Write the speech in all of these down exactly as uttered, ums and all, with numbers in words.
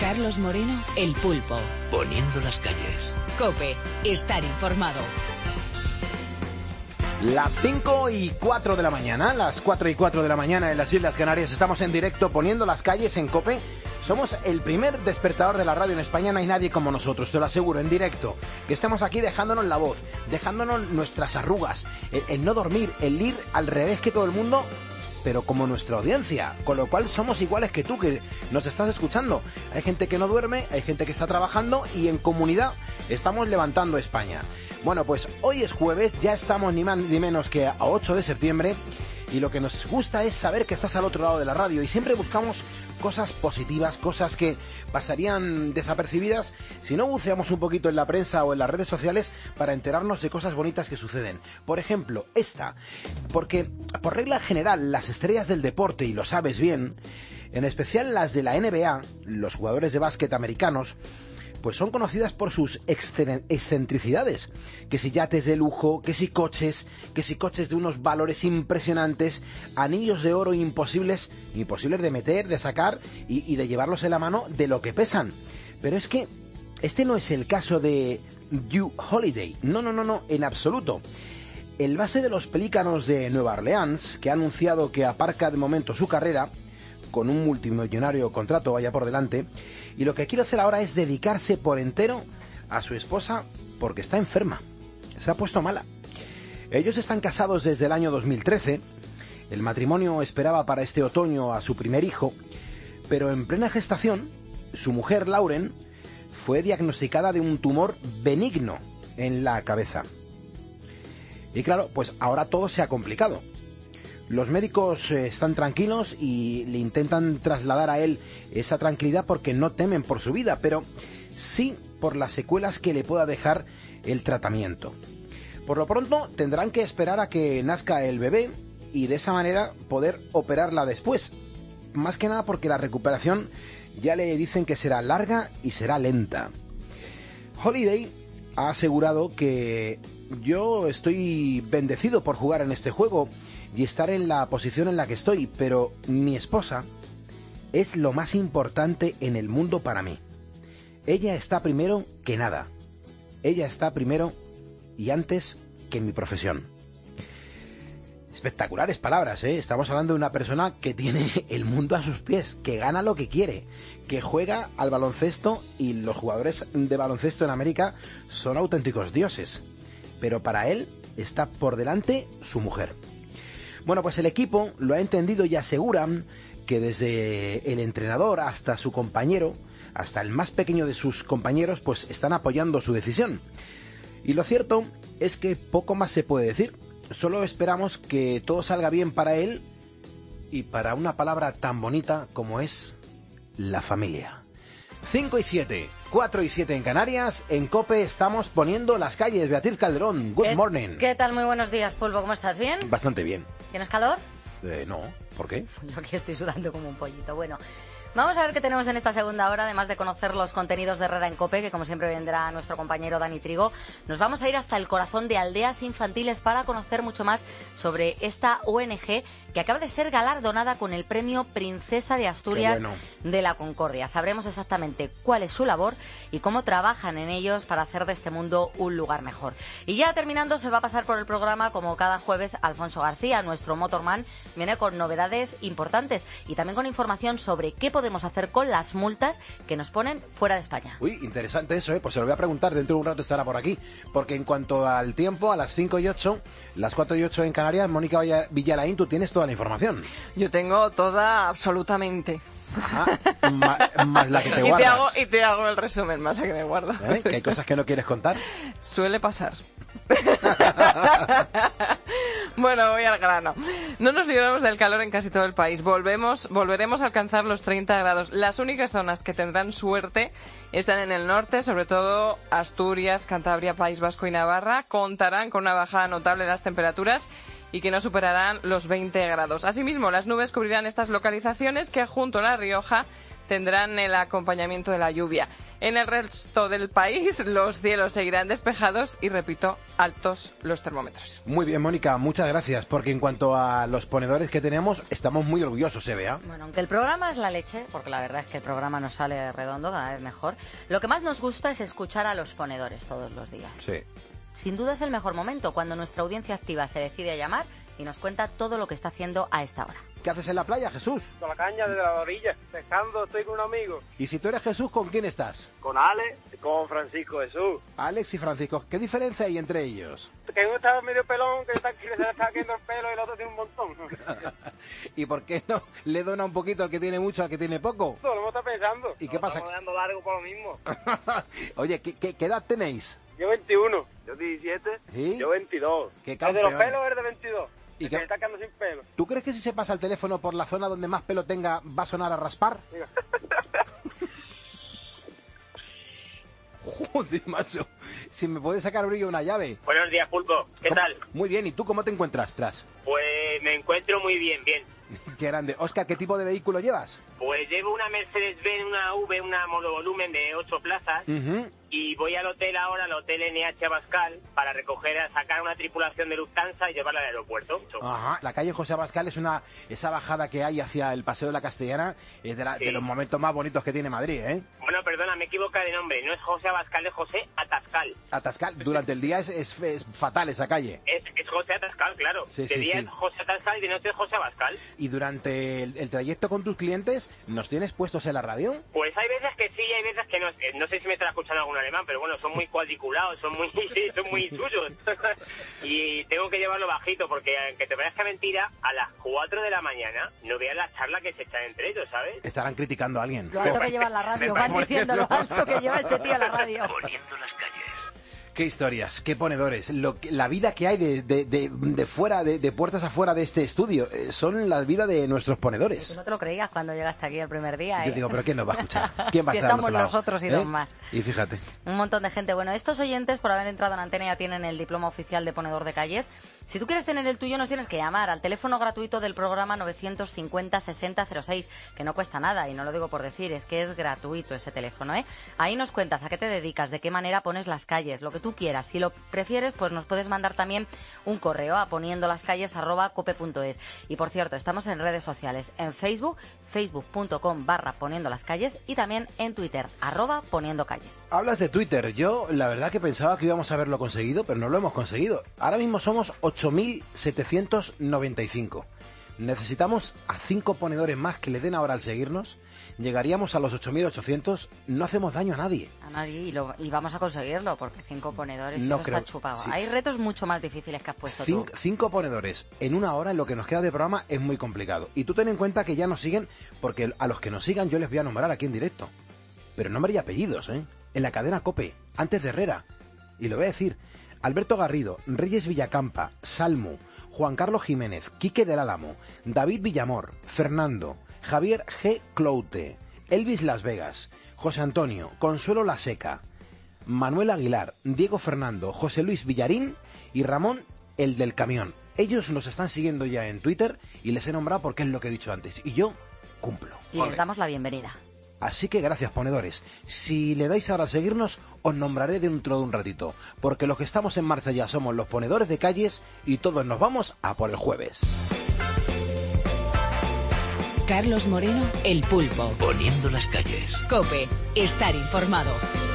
Carlos Moreno, El Pulpo. Poniendo las calles. COPE, estar informado. Las cinco y cuatro de la mañana, las cuatro y cuatro de la mañana en las Islas Canarias, estamos en directo Poniendo las calles en COPE. Somos el primer despertador de la radio en España, no hay nadie como nosotros, te lo aseguro, en directo. Que estamos aquí dejándonos la voz, dejándonos nuestras arrugas, el, el no dormir, el ir al revés que todo el mundo, pero como nuestra audiencia, con lo cual somos iguales que tú, que nos estás escuchando. Hay gente que no duerme, hay gente que está trabajando y en comunidad estamos levantando España. Bueno, pues hoy es jueves, ya estamos ni más ni menos que a ocho de septiembre y lo que nos gusta es saber que estás al otro lado de la radio y siempre buscamos cosas positivas, cosas que pasarían desapercibidas si no buceamos un poquito en la prensa o en las redes sociales para enterarnos de cosas bonitas que suceden. Por ejemplo, esta, porque por regla general las estrellas del deporte, y lo sabes bien, en especial las de la N B A, los jugadores de básquet americanos, pues son conocidas por sus excentricidades, que si yates de lujo, que si coches, que si coches de unos valores impresionantes, anillos de oro imposibles, imposibles de meter, de sacar y, y de llevarlos en la mano de lo que pesan. Pero es que este no es el caso de Jrue Holiday, no, no, no, no, en absoluto. El base de los Pelícanos de Nueva Orleans, que ha anunciado que aparca de momento su carrera, con un multimillonario contrato vaya por delante, y lo que quiere hacer ahora es dedicarse por entero a su esposa porque está enferma, se ha puesto mala. Ellos están casados desde el año dos mil trece, el matrimonio esperaba para este otoño a su primer hijo, pero en plena gestación, su mujer Lauren fue diagnosticada de un tumor benigno en la cabeza. Y claro, pues ahora todo se ha complicado. Los médicos eh, están tranquilos y le intentan trasladar a él esa tranquilidad porque no temen por su vida, pero sí por las secuelas que le pueda dejar el tratamiento. Por lo pronto tendrán que esperar a que nazca el bebé y de esa manera poder operarla después. Más que nada porque la recuperación ya le dicen que será larga y será lenta. Holiday ha asegurado que yo estoy bendecido por jugar en este juego y estar en la posición en la que estoy, pero mi esposa es lo más importante en el mundo para mí. Ella está primero que nada. Ella está primero y antes que mi profesión. Espectaculares palabras, ¿eh? Estamos hablando de una persona que tiene el mundo a sus pies, que gana lo que quiere, que juega al baloncesto y los jugadores de baloncesto en América son auténticos dioses. Pero para él está por delante su mujer. Bueno, pues el equipo lo ha entendido y aseguran que desde el entrenador hasta su compañero, hasta el más pequeño de sus compañeros, pues están apoyando su decisión. Y lo cierto es que poco más se puede decir. Solo esperamos que todo salga bien para él y para una palabra tan bonita como es la familia. cinco y siete, cuatro y siete en Canarias, en COPE estamos poniendo las calles. Beatriz Calderón, good morning. ¿Qué tal? Muy buenos días, Pulpo, ¿cómo estás? ¿Bien? Bastante bien. ¿Tienes calor? Eh, no, ¿por qué? Yo aquí estoy sudando como un pollito. Bueno, vamos a ver qué tenemos en esta segunda hora, además de conocer los contenidos de Herrera en COPE, que como siempre vendrá nuestro compañero Dani Trigo. Nos vamos a ir hasta el corazón de Aldeas Infantiles para conocer mucho más sobre esta O N G que acaba de ser galardonada con el premio Princesa de Asturias bueno. de la Concordia. Sabremos exactamente cuál es su labor y cómo trabajan en ellos para hacer de este mundo un lugar mejor. Y ya terminando, se va a pasar por el programa, como cada jueves, Alfonso García, nuestro motorman, viene con novedades importantes y también con información sobre qué podemos hacer con las multas que nos ponen fuera de España. Uy, interesante eso, ¿eh? Pues se lo voy a preguntar, dentro de un rato estará por aquí, porque en cuanto al tiempo, a las cinco y ocho, las cuatro y ocho en Canarias, Mónica Villalaín, tú tienes toda la información. Yo tengo toda, absolutamente. Ajá, más, más la que te y guardas. Te hago, y te hago el resumen, más la que me guardo. ¿Eh? ¿Que hay cosas que no quieres contar? Suele pasar. Bueno, voy al grano. No nos libramos del calor en casi todo el país. Volvemos, volveremos a alcanzar los treinta grados. Las únicas zonas que tendrán suerte están en el norte, sobre todo Asturias, Cantabria, País Vasco y Navarra. Contarán con una bajada notable de las temperaturas y que no superarán los veinte grados. Asimismo, las nubes cubrirán estas localizaciones que junto a La Rioja tendrán el acompañamiento de la lluvia. En el resto del país los cielos seguirán despejados y, repito, altos los termómetros. Muy bien, Mónica, muchas gracias, porque en cuanto a los ponedores que tenemos, estamos muy orgullosos, se vea. Bueno, aunque el programa es la leche, porque la verdad es que el programa nos sale redondo, cada vez mejor, lo que más nos gusta es escuchar a los ponedores todos los días. Sí. Sin duda es el mejor momento, cuando nuestra audiencia activa se decide a llamar y nos cuenta todo lo que está haciendo a esta hora. ¿Qué haces en la playa, Jesús? Con la caña desde la orilla, pescando, estoy con un amigo. Y si tú eres Jesús, ¿con quién estás? Con Ale y con Francisco Jesús. Alex y Francisco, ¿qué diferencia hay entre ellos? Que uno está medio pelón, que, está, que se le está cayendo el pelo y el otro tiene un montón. ¿Y por qué no le dona un poquito al que tiene mucho al que tiene poco? Eso lo hemos estado pensando. ¿Y qué Nos pasa? Estamos dando largo por lo mismo. Oye, ¿qué, qué, ¿qué edad tenéis? Yo veintiuno, yo diecisiete, ¿Sí? yo veintidós. Qué El de los campeones. pelos es de veintidós. ¿Y ¿Y qué- que está quedando sin pelo? ¿Tú crees que si se pasa el teléfono por la zona donde más pelo tenga, va a sonar a raspar? Mira. Joder, macho. Si me puede sacar brillo una llave. Buenos días, Pulpo. ¿Qué ¿Cómo? tal? Muy bien, ¿y tú cómo te encuentras, Tras? Pues me encuentro muy bien, bien. Qué grande. Oscar, ¿qué tipo de vehículo llevas? Pues llevo una Mercedes-Benz, una V, una monovolumen de ocho plazas Ujú. y voy al hotel ahora, al hotel N H Abascal, para recoger, a sacar una tripulación de Lufthansa y llevarla al aeropuerto. Ajá. La calle José Abascal es una esa bajada que hay hacia el Paseo de la Castellana, es de, la- Sí. de los momentos más bonitos que tiene Madrid, ¿eh? Bueno, perdona, me equivoco de nombre. No es José Abascal, es José Atascal. Atascal, durante el día es, es- es fatal esa calle. Es, es José Atascal, claro. Sí, de sí, día sí. es José Atascal y de noche es José Abascal. Y durante el, el trayecto con tus clientes, ¿nos tienes puestos en la radio? Pues hay veces que sí y hay veces que no. Eh, No sé si me estará escuchando algún alemán, pero bueno, son muy cuadriculados, son muy son muy suyos. Y tengo que llevarlo bajito porque, aunque te parezca mentira, a las cuatro de la mañana no veas la charla que se echan entre ellos, ¿sabes? Estarán criticando a alguien. Lo alto que lleva en la radio, van Por diciendo lo ejemplo. alto que lleva este tío en la radio. Poniendo las calles. Qué historias, qué ponedores. Lo que- la vida que hay de, de, de, de fuera, de, de puertas afuera de este estudio, eh, son la vida de nuestros Tú ponedores. no te lo creías cuando llegaste aquí el primer día, ¿eh? Yo digo, pero ¿quién nos va a escuchar? ¿Quién va a Si estar al estamos otro lado? nosotros y ¿Eh? dos más. Y fíjate. Un montón de gente. Bueno, estos oyentes, por haber entrado en antena, ya tienen el diploma oficial de ponedor de calles. Si tú quieres tener el tuyo, nos tienes que llamar al teléfono gratuito del programa novecientos cincuenta sesenta cero seis, que no cuesta nada, y no lo digo por decir, es que es gratuito ese teléfono, ¿eh? Ahí nos cuentas a qué te dedicas, de qué manera pones las calles, lo que tú quieras. Si lo prefieres, pues nos puedes mandar también un correo a poniendolascalles arroba cope punto es. Y por cierto, estamos en redes sociales, en Facebook, facebook.com barra poniendo las calles, y también en Twitter, arroba poniendo calles. Hablas de Twitter. Yo, la verdad que pensaba que íbamos a haberlo conseguido, pero no lo hemos conseguido. Ahora mismo somos ocho mil setecientos noventa y cinco. Necesitamos a cinco ponedores más que le den ahora al seguirnos. Llegaríamos a los ocho mil ochocientos. No hacemos daño a nadie. A nadie, y, lo- y vamos a conseguirlo, porque cinco ponedores, No eso creo- está chupado. sí. Hay retos mucho más difíciles que has puesto Cin- tú. cinco ponedores en una hora en lo que nos queda de programa es muy complicado. Y tú ten en cuenta que ya nos siguen, porque a los que nos sigan yo les voy a nombrar aquí en directo. Pero nombre y apellidos, ¿eh? En la cadena COPE, antes de Herrera. Y lo voy a decir. Alberto Garrido, Reyes Villacampa, Salmu, Juan Carlos Jiménez, Quique del Álamo, David Villamor, Fernando, Javier G. Cloute, Elvis Las Vegas, José Antonio, Consuelo La Seca, Manuel Aguilar, Diego Fernando, José Luis Villarín y Ramón el del Camión. Ellos nos están siguiendo ya en Twitter y les he nombrado porque es lo que he dicho antes. Y yo cumplo. Y les damos la bienvenida. Así que gracias, ponedores. Si le dais ahora a seguirnos, os nombraré dentro de un ratito, porque los que estamos en marcha ya somos los ponedores de calles y todos nos vamos a por el jueves. Carlos Moreno, El Pulpo. Poniendo las calles. Cope, estar informado.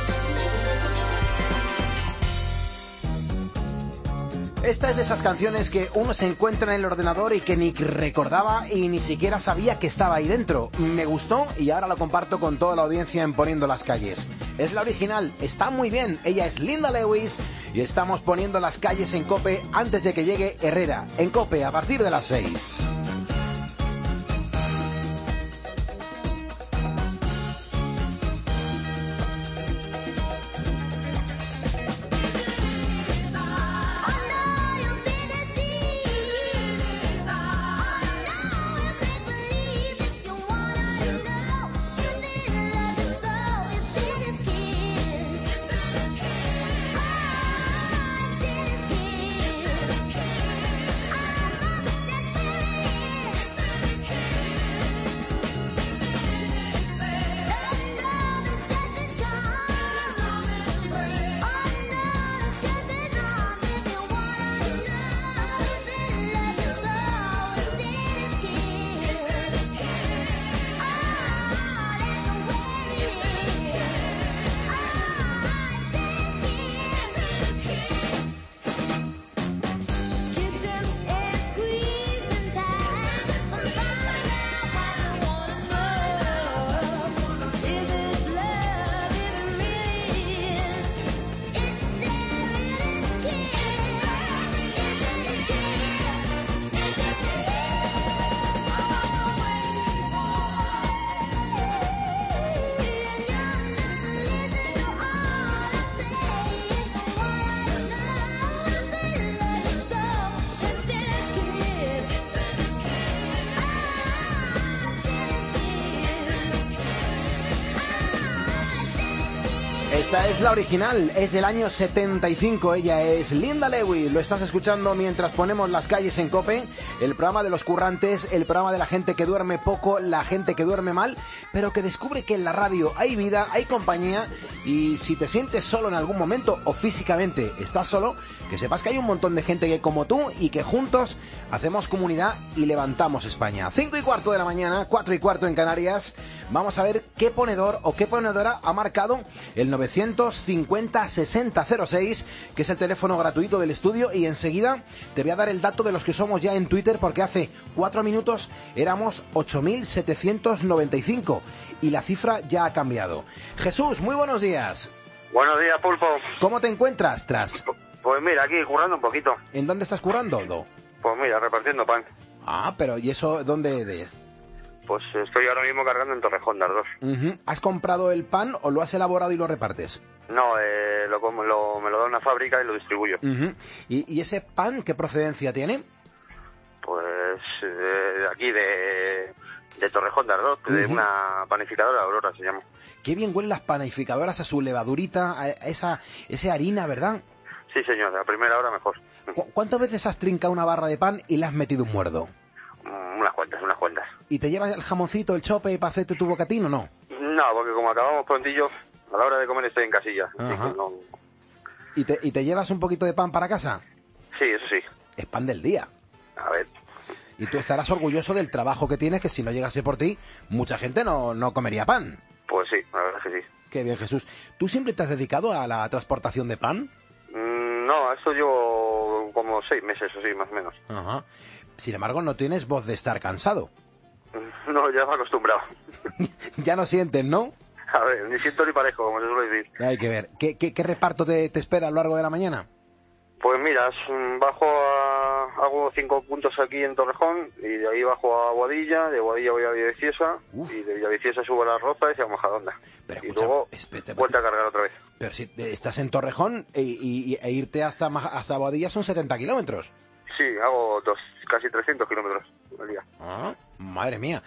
Esta es de esas canciones que uno se encuentra en el ordenador y que ni recordaba y ni siquiera sabía que estaba ahí dentro. Me gustó y ahora lo comparto con toda la audiencia en Poniendo las Calles. Es la original, está muy bien. Ella es Linda Lewis y estamos poniendo las calles en COPE antes de que llegue Herrera. En COPE a partir de las seis. Esta es la original, es del año setenta y cinco, ella es Linda Lewis. Lo estás escuchando mientras ponemos las calles en COPE, el programa de los currantes, el programa de la gente que duerme poco, la gente que duerme mal, pero que descubre que en la radio hay vida, hay compañía, y si te sientes solo en algún momento o físicamente estás solo, que sepas que hay un montón de gente que como tú y que juntos hacemos comunidad y levantamos España. Cinco y cuarto de la mañana, cuatro y cuarto en Canarias. Vamos a ver qué ponedor o qué ponedora ha marcado el novecientos cincuenta sesenta cero seis, que es el teléfono gratuito del estudio, y enseguida te voy a dar el dato de los que somos ya en Twitter, porque hace cuatro minutos éramos ocho mil setecientos noventa y cinco y la cifra ya ha cambiado. Jesús, muy buenos días. Buenos días, Pulpo. ¿Cómo te encuentras, tras? Pues mira, aquí currando un poquito. ¿En dónde estás currando, Do? Pues mira, repartiendo pan. Ah, pero ¿y eso dónde de? Pues estoy ahora mismo cargando en Torrejón de Ardoz. Uh-huh. ¿Has comprado el pan o lo has elaborado y lo repartes? No, eh, lo, lo, me lo da una fábrica y lo distribuyo. Uh-huh. ¿Y, ¿Y ese pan qué procedencia tiene? Pues eh, aquí de, de Torrejón de Ardoz, uh-huh. de una panificadora, Aurora se llama. Qué bien huelen las panificadoras a su levadurita, a esa, esa harina, ¿verdad? Sí, señor, a primera hora mejor. ¿Cu- ¿Cuántas veces has trincado una barra de pan y le has metido un muerdo? Mm, unas cuantas, unas cuantas. ¿Y te llevas el jamoncito, el chope para hacerte tu bocatín o no? No, porque como acabamos prontillo, a la hora de comer estoy en casilla. Ajá. No... ¿Y te, ¿Y te llevas un poquito de pan para casa? Sí, eso sí. Es pan del día. A ver. Y tú estarás orgulloso del trabajo que tienes, que si no llegase por ti, mucha gente no, no comería pan. Pues sí, la verdad es que sí. Qué bien, Jesús. ¿Tú siempre te has dedicado a la transportación de pan? Mm, no, esto llevo como seis meses o sí, más o menos. Ajá. Sin embargo, no tienes voz de estar cansado. No, ya me he acostumbrado. Ya no sientes, ¿no? A ver, ni siento ni parejo, como se suele decir. Hay que ver. ¿Qué, qué, qué reparto te, te espera a lo largo de la mañana? Pues mira, bajo a, hago cinco puntos aquí en Torrejón y de ahí bajo a Boadilla, de Boadilla voy a Villaviciosa y de Villaviciosa subo a Las Rozas y a Majadahonda. Pero y escucha, luego espérate, vuelta a cargar otra vez. Pero si estás en Torrejón e, y, e irte hasta, hasta Boadilla son setenta kilómetros. Sí, hago dos, casi trescientos kilómetros al día. Ah, madre mía.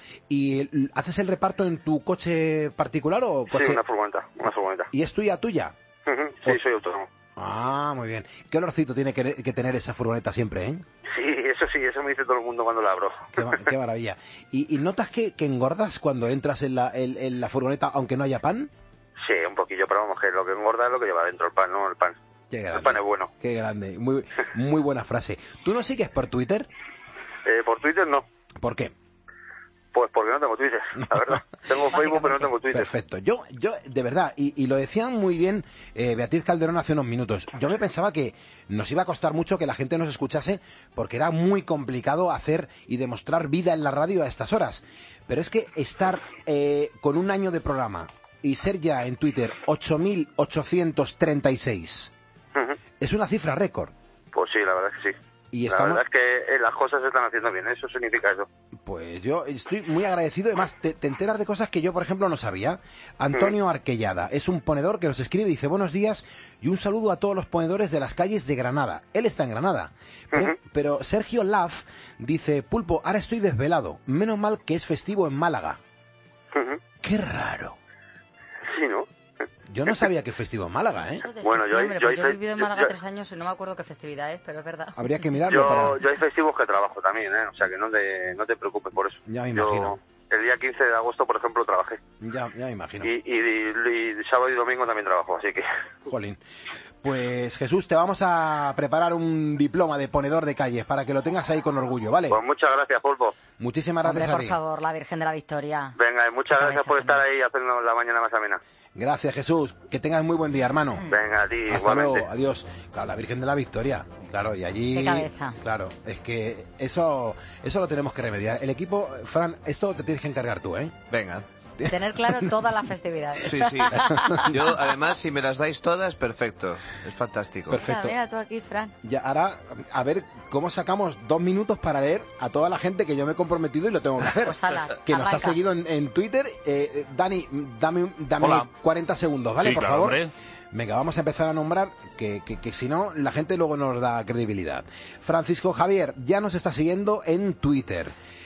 ¿Y haces el reparto en tu coche particular o coche? Sí, una furgoneta, una furgoneta. ¿Y es tuya, tuya? Uh-huh. Sí, o... soy autónomo. Ah, muy bien. ¿Qué olorcito tiene que, que tener esa furgoneta siempre, eh? Sí, eso sí, eso me dice todo el mundo cuando la abro. Qué, qué maravilla. ¿Y, ¿Y notas que, que engordas cuando entras en la, en, en la furgoneta aunque no haya pan? Sí, un poquillo, pero vamos, que lo que engorda es lo que lleva dentro el pan, no el pan. Qué grande. El pan es bueno. Qué grande. Muy, muy buena frase. ¿Tú no sigues por Twitter? Eh, por Twitter no. ¿Por qué? Pues porque no tengo Twitter, la verdad. Tengo Facebook, pero no tengo Twitter. Perfecto. Yo, yo de verdad, y, y lo decían muy bien eh, Beatriz Calderón hace unos minutos, yo me pensaba que nos iba a costar mucho que la gente nos escuchase porque era muy complicado hacer y demostrar vida en la radio a estas horas. Pero es que estar eh, con un año de programa y ser ya en Twitter ocho mil ochocientos treinta y seis uh-huh. es una cifra récord. Pues sí, la verdad es que sí. Y estamos... La verdad es que eh, las cosas se están haciendo bien, eso significa eso. Pues yo estoy muy agradecido. Además, te, te enteras de cosas que yo, por ejemplo, no sabía. Antonio mm. Arquellada es un ponedor que nos escribe y dice: buenos días y un saludo a todos los ponedores de las calles de Granada. Él está en Granada. Pero, uh-huh. pero Sergio Laf dice: Pulpo, ahora estoy desvelado. Menos mal que es festivo en Málaga. Uh-huh. Qué raro. Sí, ¿no? Yo no sabía que festivo en Málaga, ¿eh? Bueno, yo, yo, yo, yo he vivido en Málaga yo, tres años y no me acuerdo qué festividad es, pero es verdad. Habría que mirarlo. Yo, para... yo hay festivos que trabajo también, ¿eh? O sea, que no te, no te preocupes por eso. Ya me imagino. Yo, el día quince de agosto, por ejemplo, trabajé. Ya, ya me imagino. Y, y, y, y sábado y domingo también trabajo, así que... Jolín. Pues Jesús, te vamos a preparar un diploma de ponedor de calles para que lo tengas ahí con orgullo, ¿vale? Pues muchas gracias, Pulpo. Muchísimas gracias. Hombre, a por ti. favor, la Virgen de la Victoria. Venga, y muchas gracias por estar ahí y hacernos la mañana más amena. Gracias, Jesús. Que tengas muy buen día, hermano. Venga, a ti, Hasta igualmente. luego, adiós. Claro, la Virgen de la Victoria. Claro, y allí... Qué cabeza. Claro, es que eso, eso lo tenemos que remediar. El equipo, Fran, esto te tienes que encargar tú, ¿eh? Venga. Tener claro todas las festividades. Sí, sí. Yo, además, si me las dais todas, perfecto. Es fantástico. Perfecto. Mira, mira tú aquí, Fran. Ya, ahora, a ver cómo sacamos dos minutos para leer a toda la gente que yo me he comprometido y lo tengo que hacer. Pues ala, que nos arranca. ha seguido en, en Twitter. Eh, Dani, dame, dame cuarenta segundos, ¿vale? Sí, por claro, favor. hombre. Venga, vamos a empezar a nombrar, que, que, que si no, la gente luego nos da credibilidad. Francisco Javier ya nos está siguiendo en Twitter.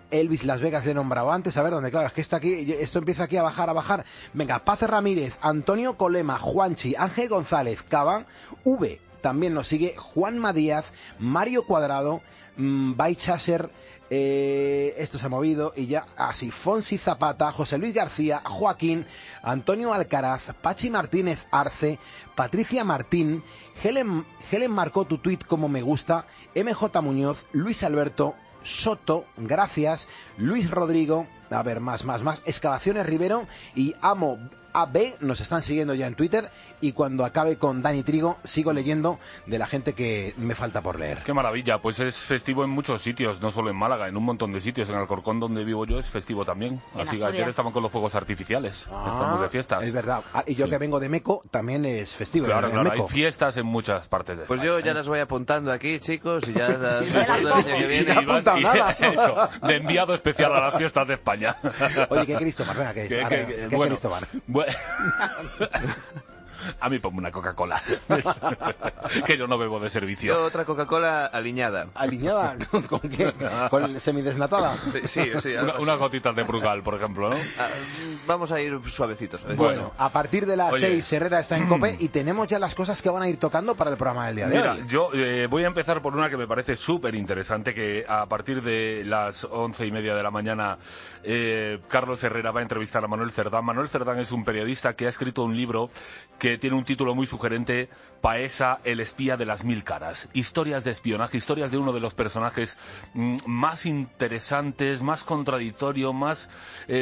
Elvis Las Vegas le he nombrado antes, a ver dónde, claro, es que está aquí, esto empieza aquí a bajar, a bajar. Venga, Paz Ramírez, Antonio Colema, Juanchi, Ángel González, Cava, V, también nos sigue Juanma Díaz, Mario Cuadrado, mmm, Baichaser, eh, esto se ha movido y ya así, Fonsi Zapata, José Luis García, Joaquín, Antonio Alcaraz, Pachi Martínez Arce, Patricia Martín, Helen, Helen marcó tu tuit como me gusta, M J Muñoz, Luis Alberto Soto, gracias, Luis Rodrigo, a ver, más, más, más, Excavaciones Rivero y Amo A B nos están siguiendo ya en Twitter, y cuando acabe con Dani Trigo sigo leyendo de la gente que me falta por leer. Qué maravilla, pues es festivo en muchos sitios, no solo en Málaga, en un montón de sitios. En Alcorcón, donde vivo yo, es festivo también. Así que ayer estaban con los fuegos artificiales, ah, estamos de fiestas. Es verdad, ah, y yo sí. que vengo de Meco, también es festivo. Claro, en claro, Meco. hay fiestas en muchas partes de Pues España, yo ya ¿eh? las voy apuntando aquí, chicos, y ya las... Sí, las que viene. no he apuntado nada. Eso, de enviado especial a las fiestas de España. Oye, ¿qué Cristóbal? Venga, ¿qué es? ¿Qué, A qué, ver, qué, ¿qué bueno, Cristóbal? Bueno. A mí ponme una Coca-Cola. Que yo no bebo de servicio. Yo otra Coca-Cola aliñada. ¿Aliñada? ¿Con, con qué? ¿Con semidesnatada? Sí, sí. Una, unas gotitas de Brugal, por ejemplo, ¿no? Ah, vamos a ir suavecitos. Bueno, bueno, a partir de las Oye. seis Herrera está en COPE y tenemos ya las cosas que van a ir tocando para el programa del día de Mira, hoy. yo eh, voy a empezar por una que me parece súper interesante, que a partir de las once y media de la mañana eh, Carlos Herrera va a entrevistar a Manuel Cerdán. Manuel Cerdán es un periodista que ha escrito un libro que tiene un título muy sugerente: Paesa, el espía de las mil caras. Historias de espionaje, historias de uno de los personajes mm, más interesantes, más contradictorio, más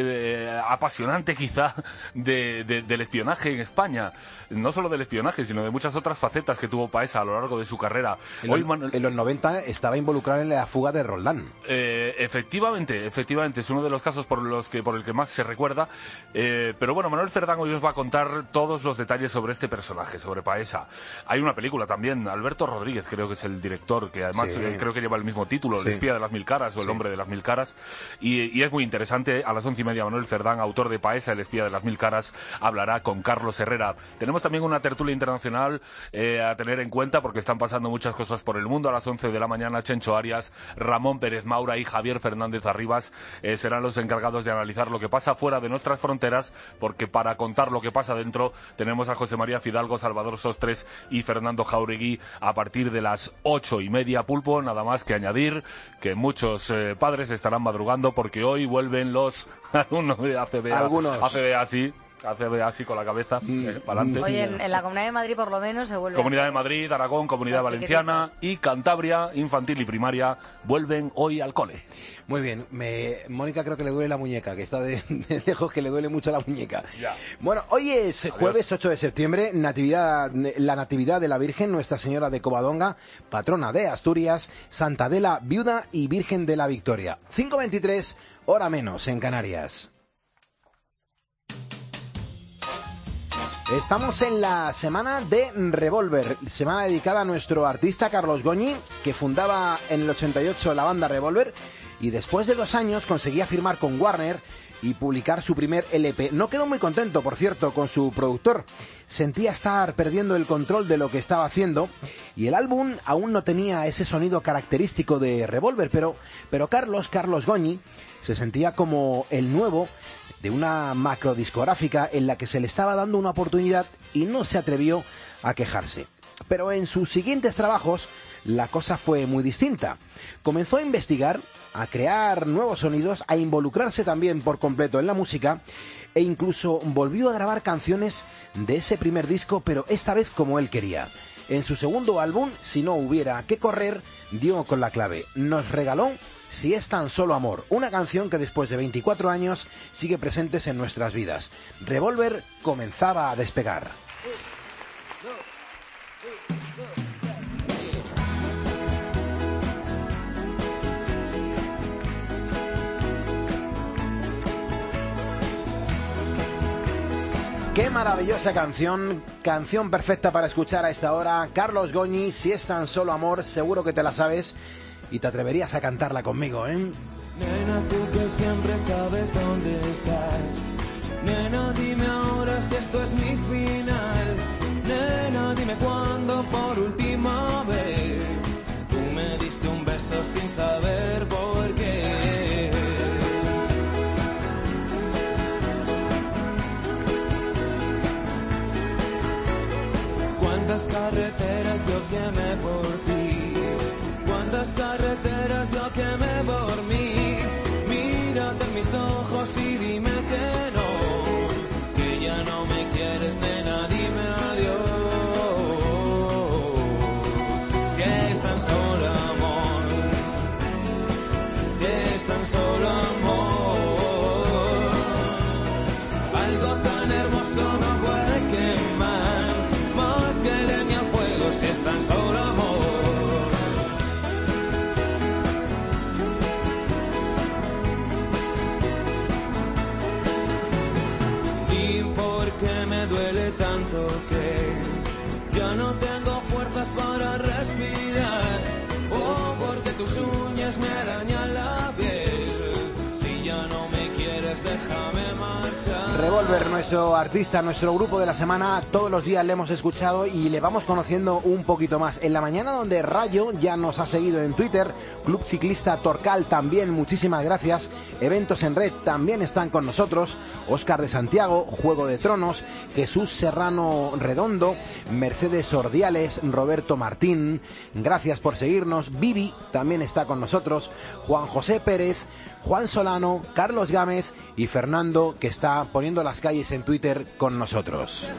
eh, apasionante quizá de, de, del espionaje en España. No solo del espionaje, sino de muchas otras facetas que tuvo Paesa a lo largo de su carrera. En, Hoy, los, Manuel... en los noventa estaba involucrado en la fuga de Roldán. Eh, efectivamente, efectivamente, es uno de los casos por los que por el que más se recuerda. Eh, pero bueno, Manuel Cerdán hoy os va a contar todos los detalles sobre este personaje, sobre Paesa. Hay una película también, Alberto Rodríguez creo que es el director, que además sí. eh, creo que lleva el mismo título, sí. El espía de las mil caras o el sí. hombre de las mil caras, y, y es muy interesante. A las once y media Manuel Cerdán, autor de Paesa, el espía de las mil caras, hablará con Carlos Herrera. Tenemos también una tertulia internacional eh, a tener en cuenta, porque están pasando muchas cosas por el mundo. A las once de la mañana Chencho Arias, Ramón Pérez Maura y Javier Fernández Arribas eh, serán los encargados de analizar lo que pasa fuera de nuestras fronteras, porque para contar lo que pasa dentro tenemos a José María Fidalgo, Salvador Sostres y Fernando Jauregui a partir de las ocho y media. Pulpo, nada más que añadir que muchos eh, padres estarán madrugando porque hoy vuelven los alumnos de A C B A. Algunos. A C B A, sí. Hace así con la cabeza, eh, para adelante. Oye, en, en la Comunidad de Madrid por lo menos se vuelve... Comunidad de Madrid, Aragón, Comunidad Valenciana y Cantabria, infantil y primaria, vuelven hoy al cole. Muy bien, me... Mónica creo que le duele la muñeca, que está de, de lejos, que le duele mucho la muñeca. Ya. Bueno, hoy es jueves ocho de septiembre, natividad, la Natividad de la Virgen, Nuestra Señora de Covadonga, patrona de Asturias, Santa Adela, viuda y Virgen de la Victoria. cinco veintitrés, hora menos en Canarias. Estamos en la semana de Revolver, semana dedicada a nuestro artista Carlos Goñi, que fundaba en el ochenta y ocho la banda Revolver y después de dos años conseguía firmar con Warner y publicar su primer L P. No quedó muy contento, por cierto, con su productor. Sentía estar perdiendo el control de lo que estaba haciendo y el álbum aún no tenía ese sonido característico de Revolver, pero, pero Carlos, Carlos Goñi, se sentía como el nuevo de una macro discográfica en la que se le estaba dando una oportunidad y no se atrevió a quejarse. Pero en sus siguientes trabajos la cosa fue muy distinta. Comenzó a investigar, a crear nuevos sonidos, a involucrarse también por completo en la música e incluso volvió a grabar canciones de ese primer disco, pero esta vez como él quería. En su segundo álbum, Si no hubiera que correr, dio con la clave. Nos regaló Si es tan solo amor, una canción que después de veinticuatro años sigue presentes en nuestras vidas. Revolver comenzaba a despegar. Qué maravillosa canción, canción perfecta para escuchar a esta hora. Carlos Goñi, Si es tan solo amor, seguro que te la sabes y te atreverías a cantarla conmigo, ¿eh? Nena, tú que siempre sabes dónde estás. Nena, dime ahora si esto es mi final. Nena, dime cuándo por última vez tú me diste un beso sin saber por qué. Cuántas carreteras yo quemé por ti, cuántas carreteras yo quemé por mí. Mírate en mis ojos y dime que no, que ya no me quieres, nena, dime adiós. Si es tan solo amor, si es tan solo amor, algo tan hermoso no puede quemar más que leña al fuego, si es tan solo amor. ¿Y por qué me duele tanto que ya no tengo fuerzas para respirar? O porque tus uñas me arañan la piel. Si ya no me quieres, déjame marchar. Revolver, nuestro artista, nuestro grupo de la semana, todos los días le hemos escuchado y le vamos conociendo un poquito más. En la mañana, donde Rayo ya nos ha seguido en Twitter, Club Ciclista Torcal también, muchísimas gracias. Eventos en Red también están con nosotros. Óscar de Santiago, Juego de Tronos, Jesús Serrano Redondo, Mercedes Ordiales, Roberto Martín, gracias por seguirnos. Vivi también está con nosotros. Juan José Pérez, Juan Solano, Carlos Gámez y Fernando, que está poniendo las calles en Twitter con nosotros.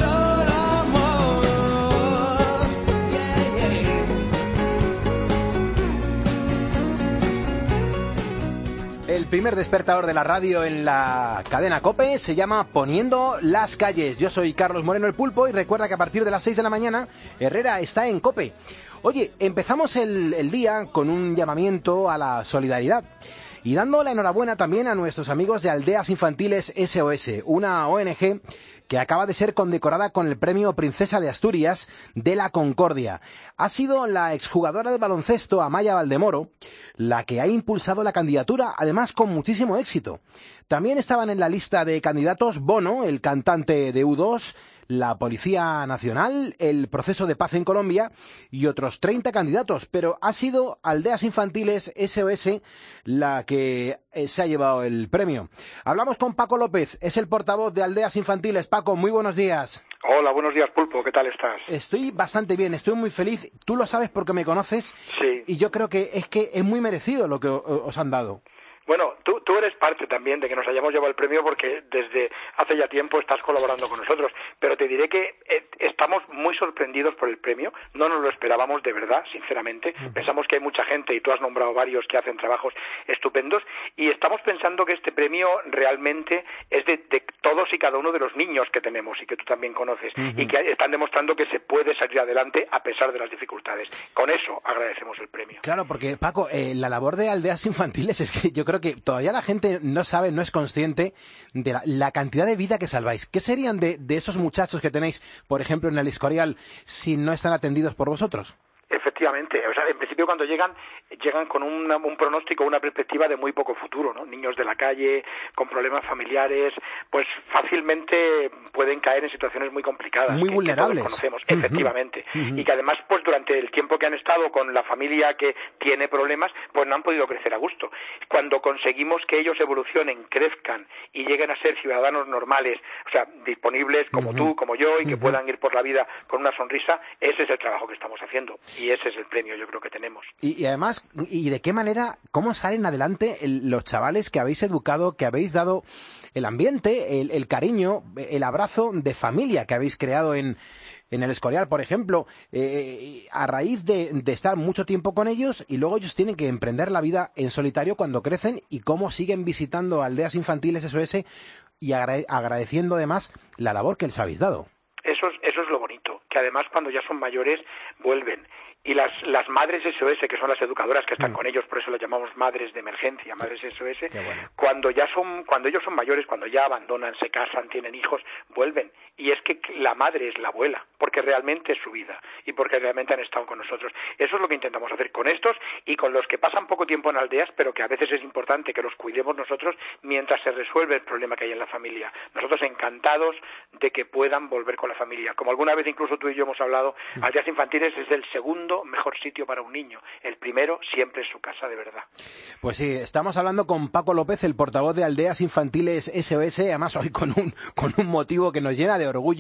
El primer despertador de la radio en la cadena COPE se llama Poniendo las calles. Yo soy Carlos Moreno, el Pulpo, y recuerda que a partir de las seis de la mañana Herrera está en COPE. Oye, empezamos el, el día con un llamamiento a la solidaridad. Y dando la enhorabuena también a nuestros amigos de Aldeas Infantiles S O S, una O N G que acaba de ser condecorada con el premio Princesa de Asturias de la Concordia. Ha sido la exjugadora de baloncesto Amaya Valdemoro la que ha impulsado la candidatura, además con muchísimo éxito. También estaban en la lista de candidatos Bono, el cantante de U dos, la Policía Nacional, el Proceso de Paz en Colombia y otros treinta candidatos, pero ha sido Aldeas Infantiles S O S la que eh, se ha llevado el premio. Hablamos con Paco López, es el portavoz de Aldeas Infantiles. Paco, muy buenos días. Hola, buenos días, Pulpo, ¿qué tal estás? Estoy bastante bien, estoy muy feliz. Tú lo sabes porque me conoces. Sí. Y yo creo que es que es muy merecido lo que os han dado. Bueno, tú, tú eres parte también de que nos hayamos llevado el premio porque desde hace ya tiempo estás colaborando con nosotros, pero te diré que eh, estamos muy sorprendidos por el premio, no nos lo esperábamos de verdad, sinceramente, uh-huh. Pensamos que hay mucha gente, y tú has nombrado varios que hacen trabajos estupendos, y estamos pensando que este premio realmente es de, de todos y cada uno de los niños que tenemos y que tú también conoces, uh-huh. Y que están demostrando que se puede salir adelante a pesar de las dificultades. Con eso agradecemos el premio. Claro, porque Paco, eh, la labor de Aldeas Infantiles es que yo creo que todavía la gente no sabe, no es consciente de la, la cantidad de vida que salváis. ¿Qué serían de, de esos muchachos que tenéis, por ejemplo, en el Escorial, si no están atendidos por vosotros? Efectivamente, o sea, en principio cuando llegan, llegan con una, un pronóstico, una perspectiva de muy poco futuro, ¿no? Niños de la calle, con problemas familiares, pues fácilmente pueden caer en situaciones muy complicadas. Muy que, vulnerables. Que todos conocemos, uh-huh. Efectivamente. Uh-huh. Y que además, pues durante el tiempo que han estado con la familia que tiene problemas, pues no han podido crecer a gusto. Cuando conseguimos que ellos evolucionen, crezcan y lleguen a ser ciudadanos normales, o sea, disponibles como uh-huh. tú, como yo, y que uh-huh. puedan ir por la vida con una sonrisa, ese es el trabajo que estamos haciendo. Y ese es el premio, yo creo que tenemos. Y, y además, ¿y de qué manera, cómo salen adelante el, los chavales que habéis educado, que habéis dado el ambiente, el, el cariño, el abrazo de familia que habéis creado en, en el Escorial, por ejemplo, eh, a raíz de, de estar mucho tiempo con ellos y luego ellos tienen que emprender la vida en solitario cuando crecen, y cómo siguen visitando Aldeas Infantiles S O S y agrade, agradeciendo además la labor que les habéis dado? Eso es, eso es lo bonito, que además cuando ya son mayores vuelven. Y las, las madres S O S, que son las educadoras que están mm. con ellos, por eso las llamamos madres de emergencia, madres S O S, bueno. cuando ya son, cuando ellos son mayores, cuando ya abandonan, se casan, tienen hijos, vuelven. Y es que la madre es la abuela, porque realmente es su vida y porque realmente han estado con nosotros. Eso es lo que intentamos hacer con estos y con los que pasan poco tiempo en aldeas, pero que a veces es importante que los cuidemos nosotros mientras se resuelve el problema que hay en la familia. Nosotros encantados de que puedan volver con la familia. Como alguna vez incluso tú y yo hemos hablado, mm. Aldeas Infantiles es el segundo mejor sitio para un niño. El primero siempre es su casa, de verdad. Pues sí, estamos hablando con Paco López, el portavoz de Aldeas Infantiles S O S, además hoy con un, con un motivo que nos llena de orgullo, que estamos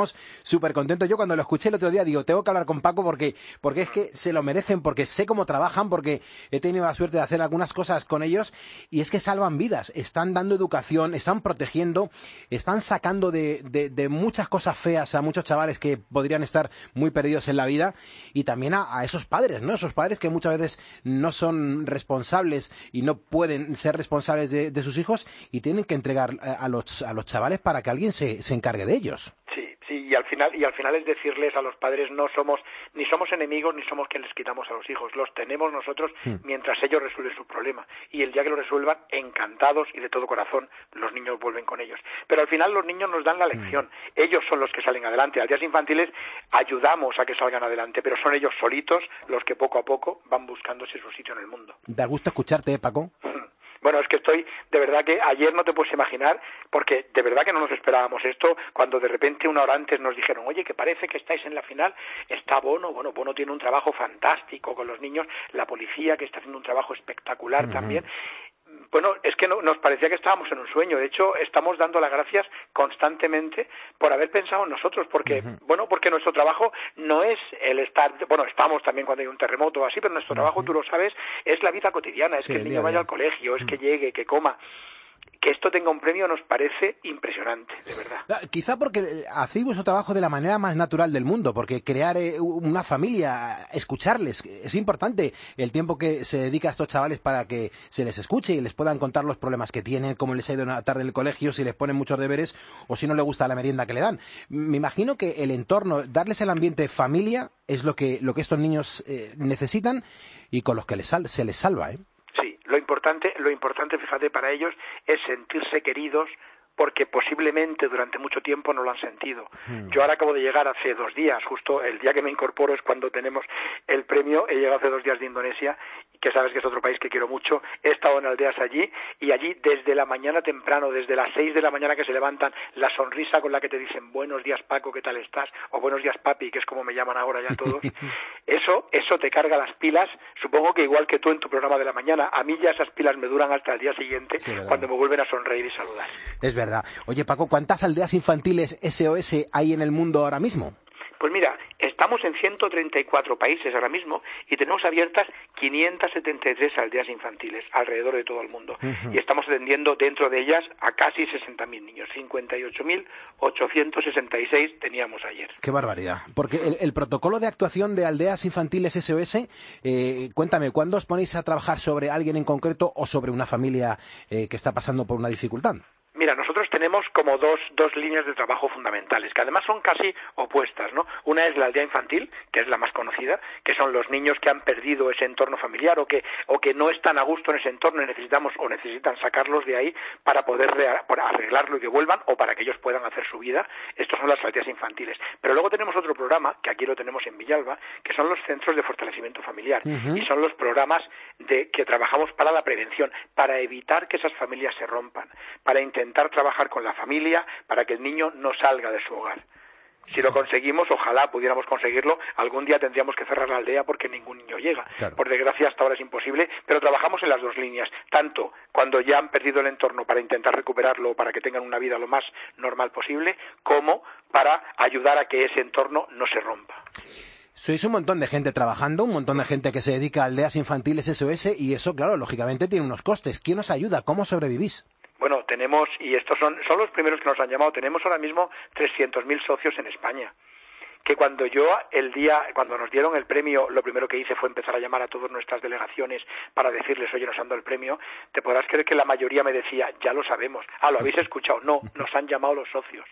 estamos súper contentos. Yo cuando lo escuché el otro día digo, tengo que hablar con Paco porque, porque es que se lo merecen, porque sé cómo trabajan, porque he tenido la suerte de hacer algunas cosas con ellos y es que salvan vidas, están dando educación, están protegiendo, están sacando de, de, de muchas cosas feas a muchos chavales que podrían estar muy perdidos en la vida y también a, a esos padres, ¿no? Esos padres que muchas veces no son responsables y no pueden ser responsables de, de sus hijos y tienen que entregar a, a los a los chavales para que alguien se, se encargue de ellos. Sí, sí, y al final y al final es decirles a los padres no somos ni somos enemigos ni somos quien les quitamos a los hijos, los tenemos nosotros mientras ellos resuelven su problema y el día que lo resuelvan, encantados y de todo corazón, los niños vuelven con ellos. Pero al final los niños nos dan la lección, ellos son los que salen adelante. Aldeas infantiles ayudamos a que salgan adelante, pero son ellos solitos los que poco a poco van buscándose su sitio en el mundo. Da gusto escucharte, ¿eh, Paco? Bueno, es que estoy, de verdad que ayer no te puedes imaginar, porque de verdad que no nos esperábamos esto, cuando de repente una hora antes nos dijeron, oye, que parece que estáis en la final, está Bono, bueno, Bono tiene un trabajo fantástico con los niños, la policía que está haciendo un trabajo espectacular uh-huh. también. Bueno, es que no, nos parecía que estábamos en un sueño. De hecho, estamos dando las gracias constantemente por haber pensado en nosotros, porque, uh-huh. bueno, porque nuestro trabajo no es el estar, bueno, estamos también cuando hay un terremoto o así, pero nuestro uh-huh. trabajo, tú lo sabes, es la vida cotidiana, es sí, que el niño vaya al colegio, es uh-huh. que llegue, que coma. Que esto tenga un premio nos parece impresionante, de verdad. Quizá porque hacéis vuestro trabajo de la manera más natural del mundo, porque crear una familia, escucharles, es importante el tiempo que se dedica a estos chavales para que se les escuche y les puedan contar los problemas que tienen, cómo les ha ido una tarde en el colegio, si les ponen muchos deberes o si no les gusta la merienda que le dan. Me imagino que el entorno, darles el ambiente familia, es lo que, lo que estos niños eh, necesitan y con los que les sal, se les salva, ¿eh? Lo importante, lo importante, fíjate, para ellos es sentirse queridos porque posiblemente durante mucho tiempo no lo han sentido. Hmm. Yo ahora acabo de llegar hace dos días, justo el día que me incorporo es cuando tenemos el premio, he llegado hace dos días de Indonesia, que sabes que es otro país que quiero mucho, he estado en aldeas allí, y allí desde la mañana temprano, desde las seis de la mañana que se levantan, la sonrisa con la que te dicen buenos días Paco, ¿qué tal estás? O buenos días papi, que es como me llaman ahora ya todos, eso, eso te carga las pilas, supongo que igual que tú en tu programa de la mañana, a mí ya esas pilas me duran hasta el día siguiente, sí, cuando me vuelven a sonreír y saludar. Es verdad. Oye, Paco, ¿cuántas aldeas infantiles S O S hay en el mundo ahora mismo? Pues mira, estamos en ciento treinta y cuatro países ahora mismo y tenemos abiertas quinientas setenta y tres aldeas infantiles alrededor de todo el mundo. Uh-huh. Y estamos atendiendo dentro de ellas a casi sesenta mil niños. cincuenta y ocho mil ochocientos sesenta y seis teníamos ayer. ¡Qué barbaridad! Porque el, el protocolo de actuación de aldeas infantiles S O S, eh, cuéntame, ¿cuándo os ponéis a trabajar sobre alguien en concreto o sobre una familia eh, que está pasando por una dificultad? Mira, nosotros tenemos como dos, dos líneas de trabajo fundamentales, que además son casi opuestas, ¿no? Una es la aldea infantil, que es la más conocida, que son los niños que han perdido ese entorno familiar o que, o que no están a gusto en ese entorno y necesitamos o necesitan sacarlos de ahí para poder para arreglarlo y que vuelvan o para que ellos puedan hacer su vida. Estos son las aldeas infantiles. Pero luego tenemos otro programa, que aquí lo tenemos en Villalba, que son los centros de fortalecimiento familiar. Uh-huh. Y son los programas de que trabajamos para la prevención, para evitar que esas familias se rompan, para intentar intentar trabajar con la familia para que el niño no salga de su hogar. Si lo conseguimos, ojalá pudiéramos conseguirlo, algún día tendríamos que cerrar la aldea porque ningún niño llega. Claro. Por desgracia hasta ahora es imposible, pero trabajamos en las dos líneas, tanto cuando ya han perdido el entorno para intentar recuperarlo, para que tengan una vida lo más normal posible, como para ayudar a que ese entorno no se rompa. Sois un montón de gente trabajando, un montón de gente que se dedica a aldeas infantiles S O S y eso, claro, lógicamente tiene unos costes. ¿Quién os ayuda? ¿Cómo sobrevivís? Bueno, tenemos, y estos son, son los primeros que nos han llamado, tenemos ahora mismo trescientos mil socios en España. Que cuando yo, el día, cuando nos dieron el premio, lo primero que hice fue empezar a llamar a todas nuestras delegaciones para decirles, oye, nos han dado el premio, te podrás creer que la mayoría me decía, ya lo sabemos. Ah, ¿lo habéis escuchado? No, nos han llamado los socios.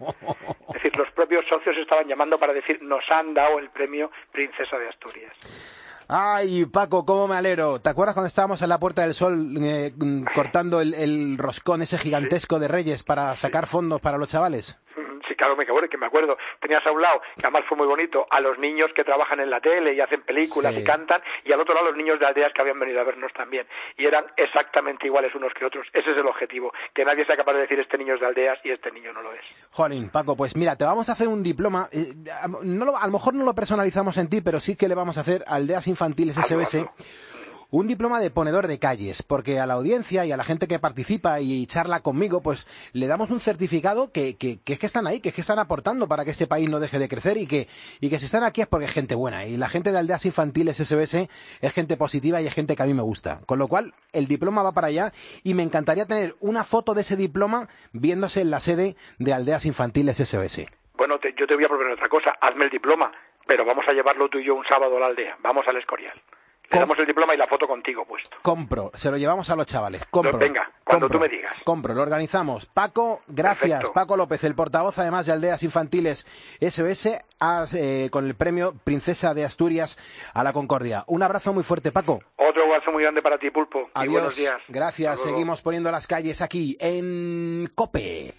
Es decir, los propios socios estaban llamando para decir, nos han dado el premio Princesa de Asturias. Ay, Paco, cómo me alegro. ¿Te acuerdas cuando estábamos en la Puerta del Sol eh, cortando el, el roscón ese gigantesco sí. de Reyes para sacar sí. fondos para los chavales? Sí, claro, me acuerdo, que me acuerdo. Tenías a un lado, que además fue muy bonito, a los niños que trabajan en la tele y hacen películas sí. y cantan, y al otro lado los niños de aldeas que habían venido a vernos también. Y eran exactamente iguales unos que otros. Ese es el objetivo, que nadie sea capaz de decir este niño es de aldeas y este niño no lo es. Jolín, Paco, pues mira, te vamos a hacer un diploma. Eh, no lo, a lo mejor no lo personalizamos en ti, pero sí que le vamos a hacer a Aldeas Infantiles S O S un diploma de ponedor de calles, porque a la audiencia y a la gente que participa y charla conmigo, pues le damos un certificado que, que, que es que están ahí, que es que están aportando para que este país no deje de crecer y que, y que si están aquí es porque es gente buena. Y la gente de Aldeas Infantiles S O S es gente positiva y es gente que a mí me gusta. Con lo cual, el diploma va para allá y me encantaría tener una foto de ese diploma viéndose en la sede de Aldeas Infantiles S O S. Bueno, te, yo te voy a proponer otra cosa. Hazme el diploma, pero vamos a llevarlo tú y yo un sábado a la aldea. Vamos al Escorial. Le damos el diploma y la foto contigo puesto. Compro, se lo llevamos a los chavales. Compro. Venga, cuando compro, tú me digas. Compro, lo organizamos. Paco, gracias. Perfecto. Paco López, el portavoz además de Aldeas Infantiles S O S, has, eh, con el premio Princesa de Asturias a la Concordia. Un abrazo muy fuerte, Paco. Otro abrazo muy grande para ti, Pulpo. Adiós. Y buenos días. Gracias. Seguimos poniendo las calles aquí en COPE.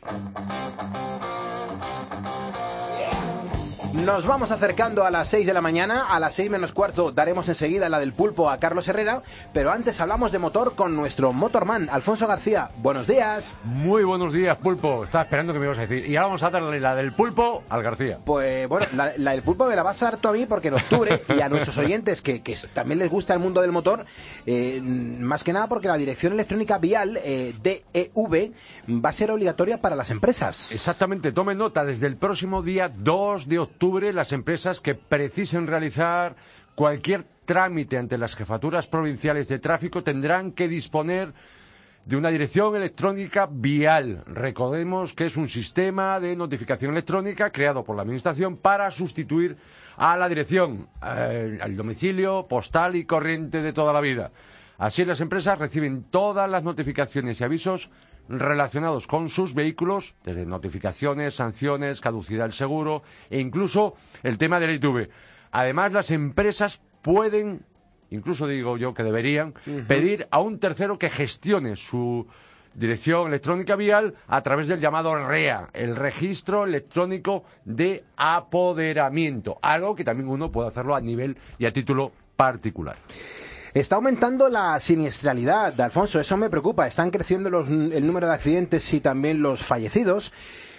Nos vamos acercando a las seis de la mañana, a las seis menos cuarto daremos enseguida la del pulpo a Carlos Herrera, pero antes hablamos de motor con nuestro motorman, Alfonso García. Buenos días. Muy buenos días, pulpo. Estaba esperando que me ibas a decir. Y ahora vamos a darle la del pulpo al García. Pues bueno, la, la del pulpo me la vas a dar tú a mí porque en octubre, y a nuestros oyentes que, que también les gusta el mundo del motor, eh, más que nada porque la Dirección Electrónica Vial, eh, D E V, va a ser obligatoria para las empresas. Exactamente, tomen nota, desde el próximo día dos de octubre las empresas que precisen realizar cualquier trámite ante las jefaturas provinciales de tráfico tendrán que disponer de una dirección electrónica vial. Recordemos que es un sistema de notificación electrónica creado por la Administración para sustituir a la dirección, eh, al domicilio postal y corriente de toda la vida. Así las empresas reciben todas las notificaciones y avisos relacionados con sus vehículos, desde notificaciones, sanciones, caducidad del seguro e incluso el tema del I T V. Además, las empresas pueden, incluso digo yo que deberían, uh-huh. pedir a un tercero que gestione su dirección electrónica vial a través del llamado R E A, el Registro Electrónico de Apoderamiento, algo que también uno puede hacerlo a nivel y a título particular. Está aumentando la siniestralidad, Alfonso, eso me preocupa. Están creciendo los, el número de accidentes y también los fallecidos.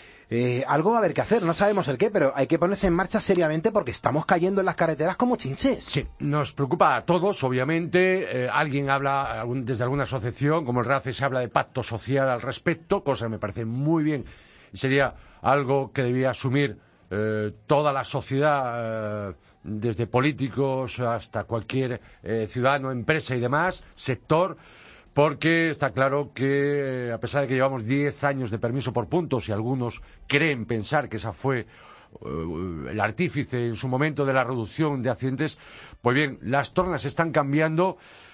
Eh, algo va a haber que hacer, no sabemos el qué, pero hay que ponerse en marcha seriamente porque estamos cayendo en las carreteras como chinches. Sí, nos preocupa a todos, obviamente. Eh, alguien habla algún, desde alguna asociación, como el RACE, se habla de pacto social al respecto, cosa que me parece muy bien. Y sería algo que debía asumir eh, toda la sociedad, eh, desde políticos hasta cualquier eh, ciudadano, empresa y demás, sector, porque está claro que, a pesar de que llevamos diez años de permiso por puntos y algunos creen pensar que esa fue uh, el artífice en su momento de la reducción de accidentes, pues bien, las tornas están cambiando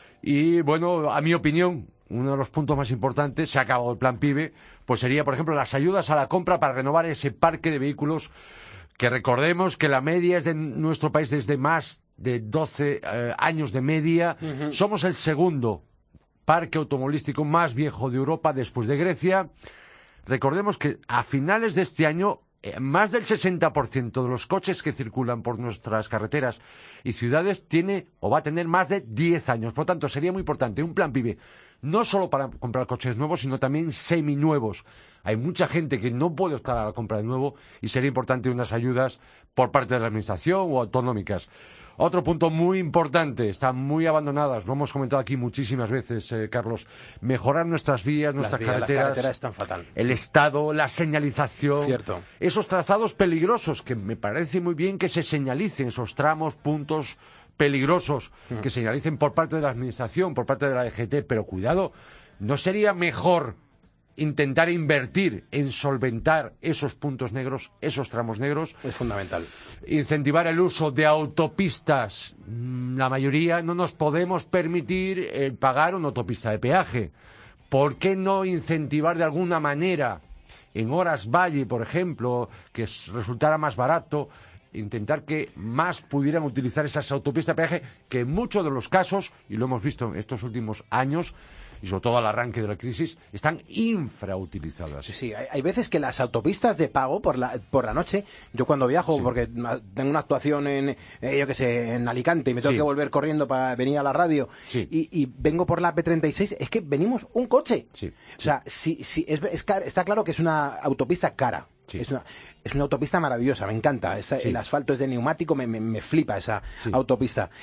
y, bueno, a mi opinión, uno de los puntos más importantes, se ha acabado el plan PIBE, pues sería, por ejemplo, las ayudas a la compra para renovar ese parque de vehículos que recordemos que la media es de nuestro país desde más de doce eh, años de media. Uh-huh. Somos el segundo parque automovilístico más viejo de Europa después de Grecia. Recordemos que a finales de este año eh, más del sesenta por ciento de los coches que circulan por nuestras carreteras y ciudades tiene o va a tener más de diez años. Por lo tanto, sería muy importante un plan PIBE, no solo para comprar coches nuevos, sino también seminuevos. Hay mucha gente que no puede optar a la compra de nuevo y sería importante unas ayudas por parte de la Administración o autonómicas. Otro punto muy importante, están muy abandonadas, lo hemos comentado aquí muchísimas veces, eh, Carlos, mejorar nuestras vías, nuestras vías, carreteras, las carreteras están fatal. El estado, la señalización, Cierto. Esos trazados peligrosos, que me parece muy bien que se señalicen esos tramos, puntos peligrosos, mm. que señalicen por parte de la Administración, por parte de la D G T, pero cuidado, ¿no sería mejor intentar invertir en solventar esos puntos negros, esos tramos negros? Es fundamental. Incentivar el uso de autopistas. La mayoría no nos podemos permitir el pagar una autopista de peaje. ¿Por qué no incentivar de alguna manera, en horas valle, por ejemplo, que resultara más barato, intentar que más pudieran utilizar esas autopistas de peaje, que en muchos de los casos, y lo hemos visto en estos últimos años, y sobre todo al arranque de la crisis, están infrautilizadas. Sí, sí, hay, hay veces que las autopistas de pago por la por la noche, yo cuando viajo, sí. porque tengo una actuación en, eh, yo qué sé, en Alicante, y me tengo sí. que volver corriendo para venir a la radio, sí. y, y vengo por la P treinta y seis, es que venimos un coche. Sí. O sea, sí, sí, es, es, está claro que es una autopista cara. Sí. Es, una, es una autopista maravillosa, me encanta. Es, sí. El asfalto es de neumático, me, me, me flipa esa sí. autopista.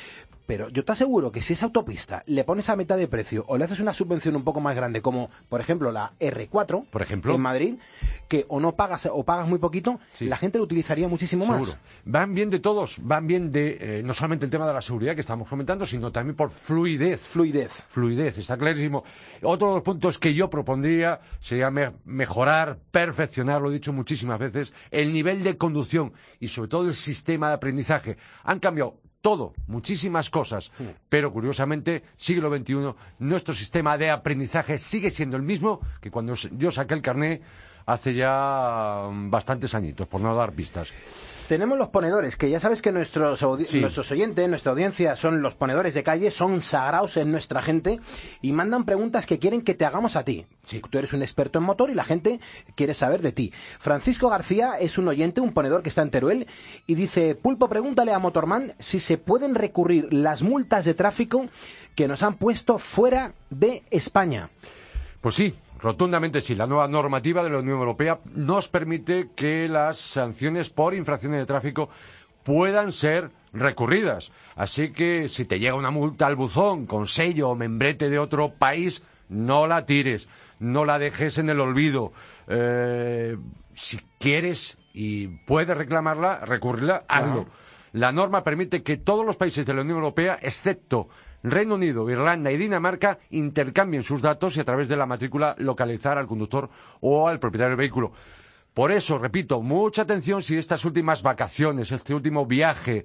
Pero yo te aseguro que si esa autopista le pones a mitad de precio o le haces una subvención un poco más grande, como por ejemplo la erre cuatro, por ejemplo, en Madrid, que o no pagas o pagas muy poquito, sí, la gente lo utilizaría muchísimo Seguro. más. Van bien de todos, van bien de eh, no solamente el tema de la seguridad que estamos comentando, sino también por fluidez. Fluidez. Fluidez, está clarísimo. Otro de los puntos que yo propondría sería me mejorar, perfeccionar, lo he dicho muchísimas veces, el nivel de conducción y sobre todo el sistema de aprendizaje. Han cambiado todo, muchísimas cosas, sí, pero curiosamente, siglo veintiuno, nuestro sistema de aprendizaje sigue siendo el mismo que cuando yo saqué el carné hace ya bastantes añitos, por no dar pistas. Tenemos los ponedores, que ya sabes que nuestros, sí, nuestros oyentes, nuestra audiencia son los ponedores de calle, son sagrados en nuestra gente y mandan preguntas que quieren que te hagamos a ti. Sí. Tú eres un experto en motor y la gente quiere saber de ti. Francisco García es un oyente, un ponedor que está en Teruel y dice: Pulpo, pregúntale a Motorman si se pueden recurrir las multas de tráfico que nos han puesto fuera de España. Pues sí. Rotundamente sí. La nueva normativa de la Unión Europea nos permite que las sanciones por infracciones de tráfico puedan ser recurridas. Así que si te llega una multa al buzón con sello o membrete de otro país, no la tires, no la dejes en el olvido. Eh, si quieres y puedes reclamarla, recurrirla, hazlo. La norma permite que todos los países de la Unión Europea, excepto Reino Unido, Irlanda y Dinamarca, intercambien sus datos y a través de la matrícula localizar al conductor o al propietario del vehículo. Por eso, repito, mucha atención si estas últimas vacaciones, este último viaje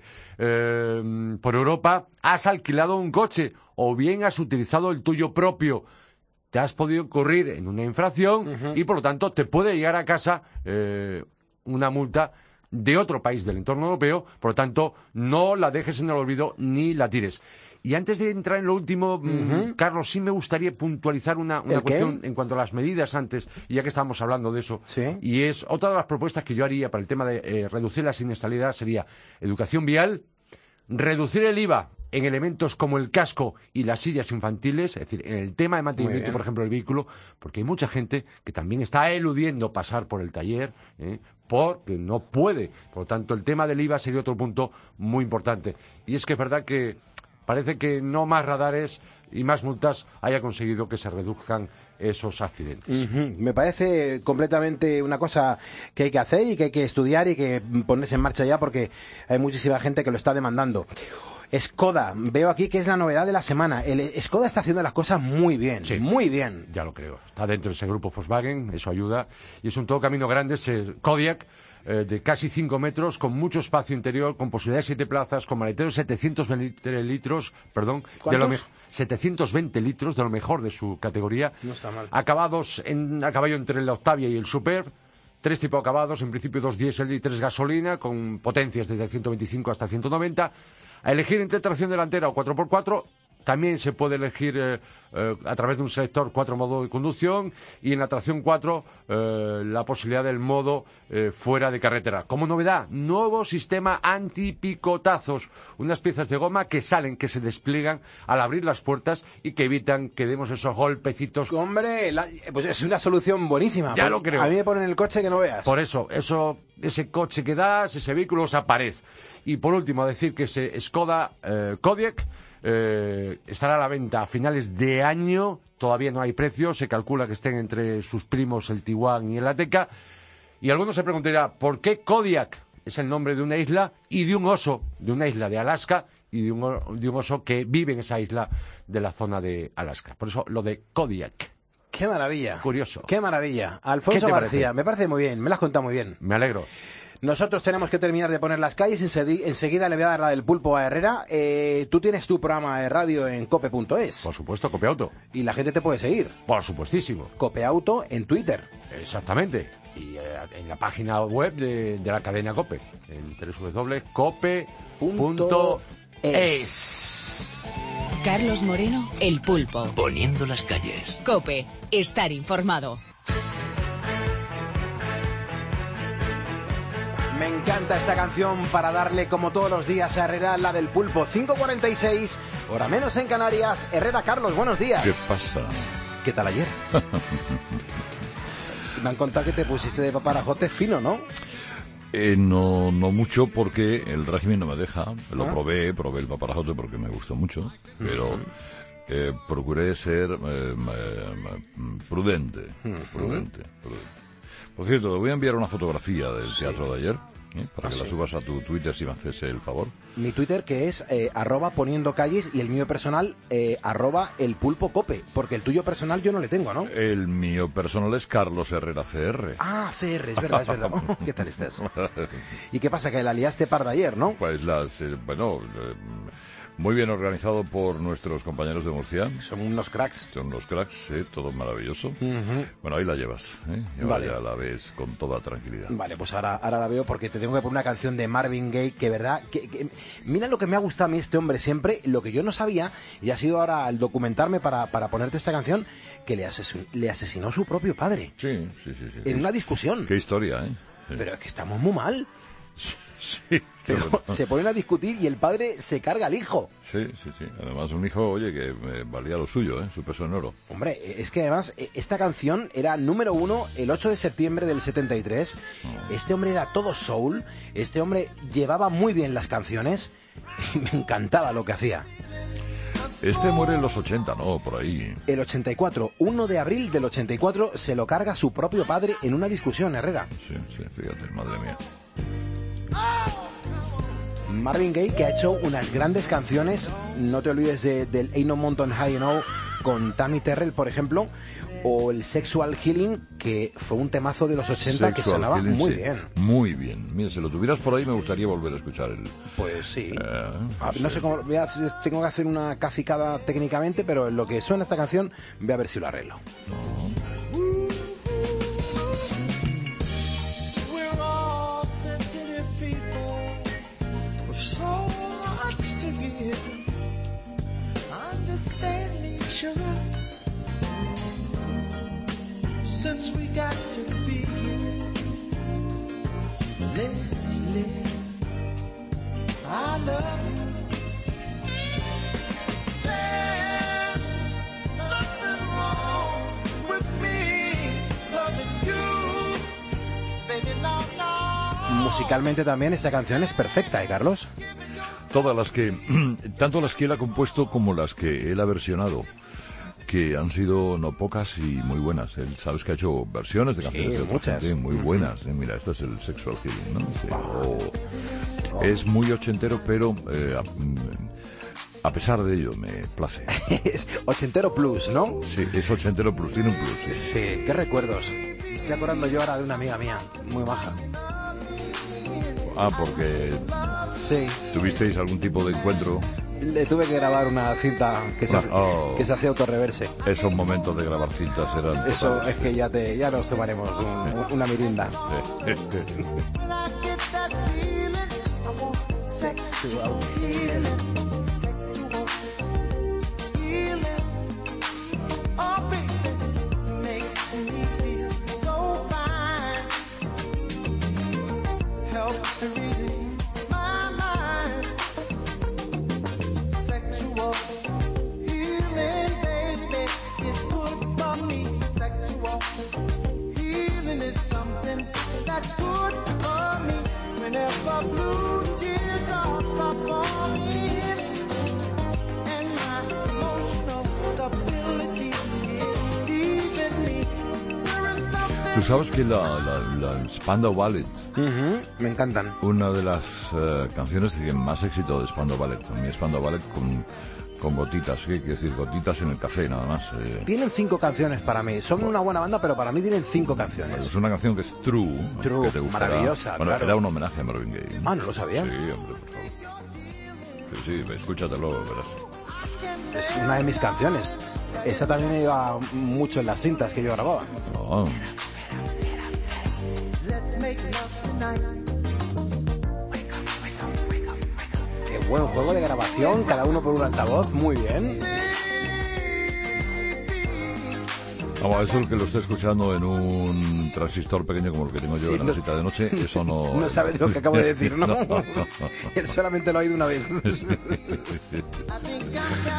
eh, por Europa, has alquilado un coche o bien has utilizado el tuyo propio. Te has podido incurrir en una infracción uh-huh. y, por lo tanto, te puede llegar a casa eh, una multa de otro país del entorno europeo. Por lo tanto, no la dejes en el olvido ni la tires. Y antes de entrar en lo último, uh-huh. Carlos, sí me gustaría puntualizar una, una cuestión en cuanto a las medidas antes, ya que estábamos hablando de eso. ¿Sí? Y es otra de las propuestas que yo haría para el tema de eh, reducir la siniestralidad sería educación vial, reducir el I V A en elementos como el casco y las sillas infantiles, es decir, en el tema de mantenimiento, por ejemplo, del vehículo, porque hay mucha gente que también está eludiendo pasar por el taller, ¿eh? porque no puede. Por lo tanto, el tema del I V A sería otro punto muy importante. Y es que es verdad que parece que no más radares y más multas haya conseguido que se reduzcan esos accidentes. Uh-huh. Me parece completamente una cosa que hay que hacer y que hay que estudiar y que ponerse en marcha ya, porque hay muchísima gente que lo está demandando. Skoda, veo aquí que es la novedad de la semana. El Skoda está haciendo las cosas muy bien, sí, muy bien. Ya lo creo. Está dentro de ese grupo Volkswagen, eso ayuda. Y es un todo camino grande, ese Kodiaq, eh, de casi cinco metros, con mucho espacio interior, con posibilidad de siete plazas, con maletero setecientos veinte litros, perdón, de lo setecientos veinte litros, de lo mejor de su categoría. No está mal. Acabados en, a caballo entre el Octavia y el Superb. Tres tipos acabados, en principio dos diésel y tres gasolina, con potencias desde ciento veinticinco hasta ciento noventa. A elegir entre tracción delantera o cuatro por cuatro, también se puede elegir eh, eh, a través de un selector cuatro modos de conducción y en la tracción cuatro eh, la posibilidad del modo eh, fuera de carretera. Como novedad, nuevo sistema antipicotazos, unas piezas de goma que salen, que se despliegan al abrir las puertas y que evitan que demos esos golpecitos. Hombre, la, pues es una solución buenísima. Ya pues, lo creo. A mí me ponen el coche que no veas. Por eso, eso ese coche que das, ese vehículo, esa pared. Y por último, decir que ese Skoda eh, Kodiaq eh, estará a la venta a finales de año. Todavía no hay precio, se calcula que estén entre sus primos el Tiguan y el Ateca. Y algunos se preguntarán, ¿por qué Kodiaq? Es el nombre de una isla y de un oso, de una isla de Alaska y de un, de un oso que vive en esa isla de la zona de Alaska. Por eso lo de Kodiaq. ¡Qué maravilla! Curioso. ¡Qué maravilla! Alfonso García, me parece muy bien, me lo has contado muy bien. Me alegro. Nosotros tenemos que terminar de poner las calles, enseguida le voy a dar la del pulpo a Herrera. Eh, tú tienes tu programa de radio en cope punto es. Por supuesto, Cope Auto. Y la gente te puede seguir. Por supuestísimo. Cope Auto en Twitter. Exactamente. Y eh, en la página web de, de la cadena Cope, en doble u doble u doble punto cope punto es. Carlos Moreno, el pulpo. Poniendo las calles. Cope, estar informado. Me encanta esta canción para darle, como todos los días, a Herrera, la del pulpo. cinco cuarenta y seis, hora menos en Canarias. Herrera, Carlos, buenos días. ¿Qué pasa? ¿Qué tal ayer? Me han contado que te pusiste de paparajote fino, ¿no? Eh, no, no mucho porque el régimen no me deja. Lo ¿Ah? probé, probé el paparajote porque me gustó mucho, pero Uh-huh. eh, procuré ser eh, eh, prudente, Uh-huh. prudente, prudente. Por cierto, te voy a enviar una fotografía del teatro de ayer, ¿eh? para Ah, que la sí. subas a tu Twitter si me haces el favor. Mi Twitter que es eh, arroba poniendo calles y el mío personal eh, arroba el pulpo cope, porque el tuyo personal yo no le tengo, ¿no? El mío personal es Carlos Herrera C R. Ah, C R, es verdad, es verdad. ¿Qué tal estás? ¿Y qué pasa? Que la liaste parda ayer, ¿no? Pues las, eh, bueno, eh, muy bien organizado por nuestros compañeros de Murcia. Son unos cracks. Son unos cracks, ¿eh? Todo maravilloso. Ujú. Bueno, ahí la llevas, ¿eh? Y ahora Vale. ya la ves con toda tranquilidad. Vale, pues ahora, ahora la veo porque te tengo que poner una canción de Marvin Gaye que, verdad, que, que- mira lo que me ha gustado a mí este hombre siempre, lo que yo no sabía, y ha sido ahora al documentarme para, para ponerte esta canción, que le, asesin- le asesinó su propio padre. Sí, sí, sí. sí. En una discusión. Qué historia, ¿eh? Sí. Pero es que estamos muy mal. Sí, Pero se ponen a discutir y el padre se carga al hijo. sí, sí, sí. Además, un hijo, oye, que eh, valía lo suyo, ¿eh? Su peso en oro. Hombre, es que además eh, esta canción era número uno el ocho de septiembre del setenta y tres. Este hombre era todo soul. Este hombre llevaba muy bien las canciones. Y me encantaba lo que hacía. Este muere en los ochenta, ¿no? Por ahí. El ochenta y cuatro, uno de abril del ochenta y cuatro, se lo carga su propio padre en una discusión, Herrera. Sí, sí, fíjate, madre mía. Marvin Gaye, que ha hecho unas grandes canciones, no te olvides de, del Ain't No Mountain High Enough con Tammy Terrell, por ejemplo, o el Sexual Healing, que fue un temazo de los ochenta que Sexual sonaba Healing, muy sí. bien. Muy bien. Mira, si lo tuvieras por ahí me gustaría volver a escuchar el... Pues sí. Eh, Ah, no sé cómo, voy a hacer- tengo que hacer una cacicada técnicamente, pero en lo que suena esta canción, voy a ver si lo arreglo. We're all sensitive people with so much to give. Understand each other since we got to be here. Let's live. I love you. There's nothing wrong with me loving you. Baby, no, no. Musicalmente también esta canción es perfecta, ¿eh, Carlos? Todas las que, tanto las que él ha compuesto como las que él ha versionado, que han sido no pocas y muy buenas. Él, sabes que ha hecho versiones de canciones de otra muchas. gente muy buenas. ¿eh? Mira, este es el Sexual Healing, ¿no? Sí. Oh. Es muy ochentero, pero eh, a, a pesar de ello me place. Es ochentero plus, ¿no? Sí, es ochentero plus, tiene un plus. Sí. Sí, qué recuerdos. Estoy acordando yo ahora de una amiga mía, muy maja. Ah, porque Sí. tuvisteis algún tipo de encuentro. Le tuve que grabar una cinta que se, hace- Oh. que se hacía autorreverse. Esos momentos de grabar cintas eran... Eso totales. es que ya te ya nos tomaremos un- una mirinda. Sí. When I get that feeling, I want sexual healing. Sexual healing. Oh, baby, makes me feel so fine. Helps to redeem my mind. Sexual healing, baby, is good for me. Sexual healing is something that's good for me. Whenever blue teardrops are falling, and my emotional stability is leaving me, there is something. Tú sabes que la, la, la Spandau Ballet, Ujú, me encantan. una de las eh, canciones que más éxito de Spandau Ballet, a mí Spandau Ballet con, con gotitas, ¿qué quiere decir? Gotitas en el café, nada más. eh. Tienen cinco canciones para mí. Son una buena banda, pero para mí tienen cinco canciones. Es una canción que es True, True, que te gustará. maravillosa, Bueno, claro. era un homenaje a Marvin Gaye. Ah, no lo sabía. Sí, hombre, por favor. Sí, sí, escúchatelo, verás. Es una de mis canciones. Esa también iba mucho en las cintas que yo grababa. No. Let's make love tonight. Qué buen juego de grabación, cada uno por un altavoz, muy bien. Vamos, eso el que lo esté escuchando en un transistor pequeño como el que tengo yo Sí, en la no- cita de noche, eso no... No sabe de lo que acabo de decir, ¿no? no, no, no. Él solamente lo ha oído una vez.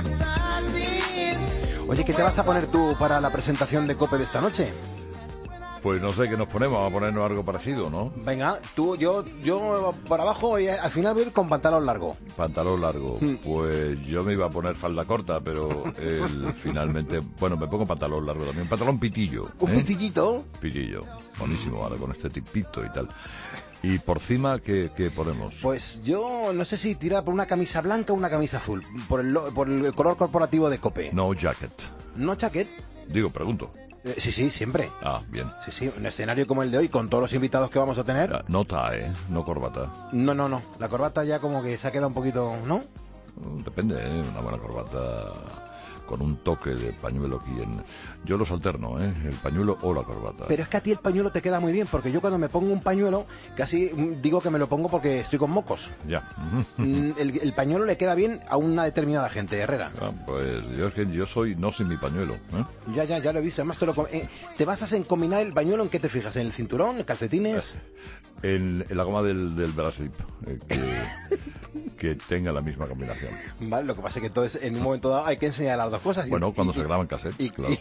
Oye, ¿qué te vas a poner tú para la presentación de COPE de esta noche? Pues no sé qué nos ponemos, vamos a ponernos algo parecido, ¿no? Venga, tú, yo, yo por abajo y al final voy a ir con pantalón largo. Pantalón largo. Mm. Pues yo me iba a poner falda corta, pero él finalmente... Bueno, me pongo pantalón largo también. Pantalón pitillo. ¿Un ¿eh? pitillito? Pitillo. Buenísimo, ahora con este tipito y tal. Y por cima, ¿qué, qué ponemos? Pues yo no sé si tirar por una camisa blanca o una camisa azul. Por el, lo- por el color corporativo de COPE. No jacket. ¿No chaquet? Digo, pregunto. Eh, sí, sí, siempre. Ah, bien. Sí, sí, un escenario como el de hoy, con todos los invitados que vamos a tener. Ya, no tie, ¿eh? No corbata. No, no, no. La corbata ya como que se ha quedado un poquito, ¿no? Depende, ¿eh? Una buena corbata con un toque de pañuelo aquí en... Yo los alterno, ¿eh? El pañuelo o la corbata. Pero es que a ti el pañuelo te queda muy bien, porque yo cuando me pongo un pañuelo, casi mm, digo que me lo pongo porque estoy con mocos. Ya. Mm, el, el pañuelo le queda bien a una determinada gente, Herrera. Ah, pues yo es que yo soy no sin mi pañuelo, ¿eh? Ya, ya, ya lo he visto. Además, te, lo, com- eh, te basas en combinar el pañuelo, ¿en qué te fijas? ¿En el cinturón, en calcetines? En, en la goma del, del braslip, eh, que, que tenga la misma combinación. Vale, lo que pasa es que entonces en un momento dado hay que enseñar las dos cosas. y- Bueno, cuando y- se graban cassettes, y- claro.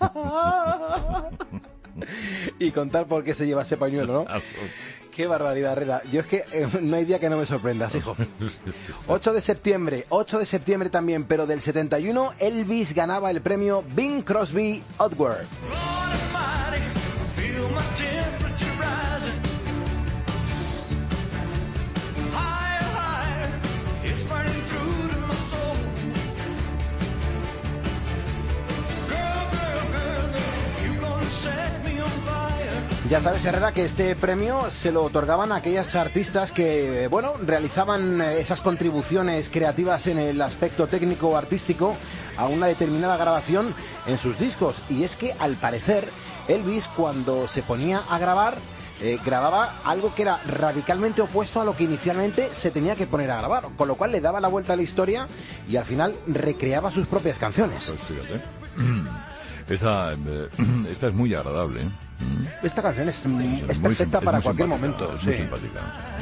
y contar por qué se lleva ese pañuelo, ¿no? Qué barbaridad, Herrera. Yo es que eh, no hay día que no me sorprendas, hijo. ocho de septiembre, ocho de septiembre también, pero del setenta y uno, Elvis ganaba el premio Bing Crosby Award. Feel my temperature rising. Higher, higher, it's burning through to my soul. Girl, girl, girl, girl, you gonna set me on fire. Ya sabes, Herrera, que este premio se lo otorgaban a aquellas artistas que, bueno, realizaban eh, esas contribuciones creativas en el aspecto técnico o artístico a una determinada grabación en sus discos. Y es que, al parecer, Elvis, cuando se ponía a grabar, eh, grababa algo que era radicalmente opuesto a lo que inicialmente se tenía que poner a grabar, con lo cual le daba la vuelta a la historia y al final recreaba sus propias canciones. Pues fíjate. Esta, eh, esta es muy agradable, ¿eh? Esta canción es, mm, Es es muy perfecta sim- es para muy cualquier simpática, momento. es muy sí. simpática.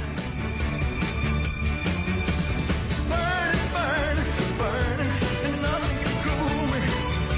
Burning, burning, burning, and nothing can cool me.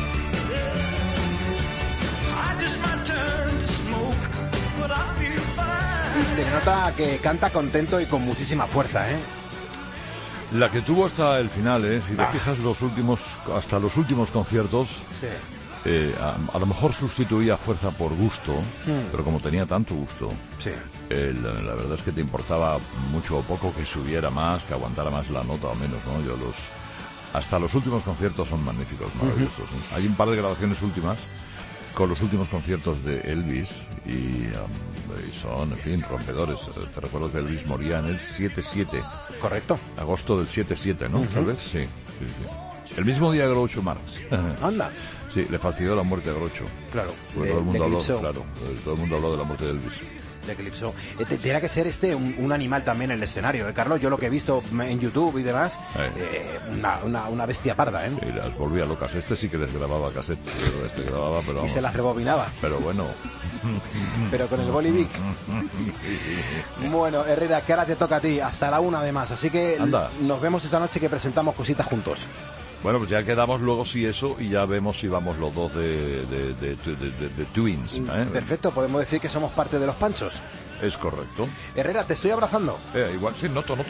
I just might turn to smoke, but I feel fine. Y se nota que canta contento y con muchísima fuerza, ¿eh? La que tuvo hasta el final, ¿eh? Si te Ah. fijas, los últimos, hasta los últimos conciertos, Sí. eh, a, a lo mejor sustituía fuerza por gusto, Mm. pero como tenía tanto gusto, Sí. eh, la, la verdad es que te importaba mucho o poco que subiera más, que aguantara más la nota o menos, ¿no? Yo los... Hasta los últimos conciertos son magníficos, maravillosos. ¿eh? Hay un par de grabaciones últimas con los últimos conciertos de Elvis y, um, y son, en fin, rompedores. Eh, Te recuerdo que Elvis moría en el siete siete. Correcto. Agosto del siete siete, ¿no? Ujú. Tal vez, sí. sí, sí. El mismo día Groucho Marx. Anda. Sí, le fastidió la muerte de Groucho. Claro. Pues Le- todo el mundo le habló, eclipsó. claro. eh, Todo el mundo habló de la muerte de Elvis. Le eclipsó. Eh, te- Tenía que ser este un, un animal también en el escenario, ¿eh, Carlos? Yo lo que he visto en YouTube y demás, Eh. eh, una, una, una bestia parda, ¿eh? Y las volvía locas. Este sí que les grababa cassettes. Este grababa, pero Y vamos. se las rebobinaba. Pero bueno. Pero con el Bolivic. Bueno, Herrera, que ahora te toca a ti, hasta la una además. Así que Anda. nos vemos esta noche que presentamos cositas juntos. Bueno, pues ya quedamos luego si eso y ya vemos si vamos los dos de, de, de, de, de- de Twins. ¿eh? Perfecto, podemos decir que somos parte de los Panchos. Es correcto. Herrera, te estoy abrazando. Eh, igual, sí, noto, noto.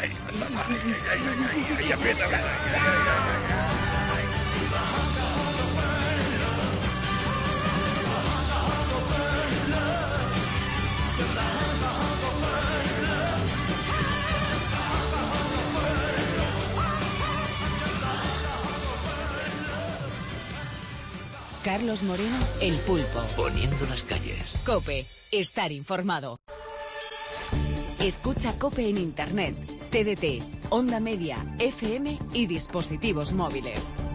Carlos Moreno, El Pulpo. Poniendo las calles. COPE, estar informado. Escucha COPE en Internet, T D T, Onda Media, F M y dispositivos móviles.